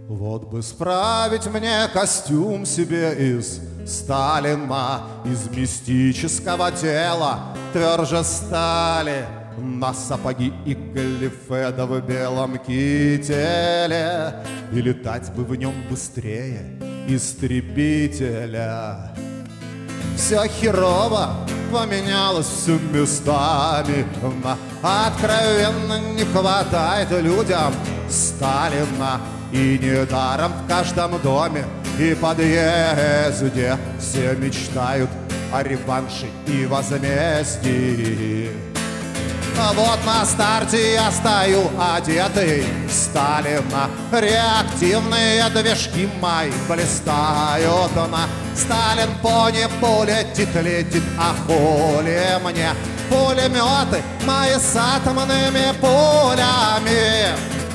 Вот бы справить мне костюм себе из Сталина, из мистического тела тверже стали, на сапоги и галифе да в белом кителе, и летать бы в нем быстрее истребителя. Все херово поменялось все местами, откровенно не хватает людям Сталина. И недаром в каждом доме и подъезде все мечтают о реванше и возмездии. А вот на старте я стою одетый Сталина. Реактивные движки мои блистают на Сталин по небу летит, а хули мне пулеметы мои с атомными пулями.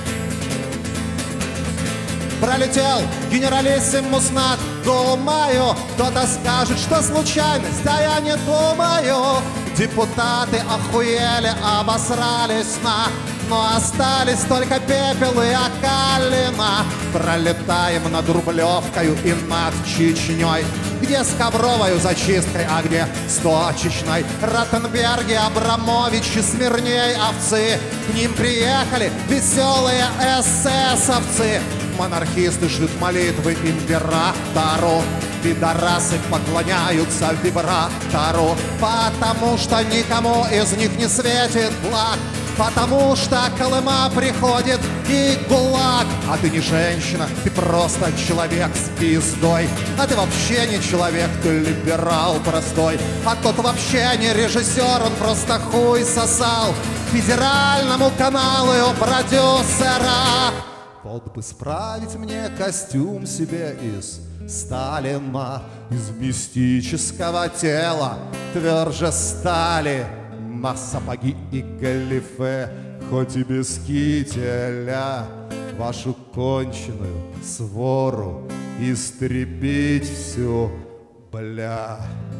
Пролетел генералиссимус над Думаю, кто-то скажет, что случайность, а я не думаю. Депутаты охуели, обосрались но остались только пепел и окалина. Пролетаем над Рублевкою и над Чечней, где с ковровою зачисткой, а где с точечной. Ротенберги, Абрамовичи, смирней овцы. К ним приехали веселые эсэсовцы. Монархисты шлют молитвы императору, пидорасы поклоняются вибратору, потому что никому из них не светит благ, потому что Колыма приходит и ГУЛАГ. А ты не женщина, ты просто человек с пиздой. А ты вообще не человек, ты либерал простой. А тот вообще не режиссер, он просто хуй сосал федеральному каналу у продюсера. Вот бы справить мне костюм себе из Сталина, из мистического тела тверже стали, на сапоги и галифе, хоть и без кителя, вашу конченую свору истребить всю, бля.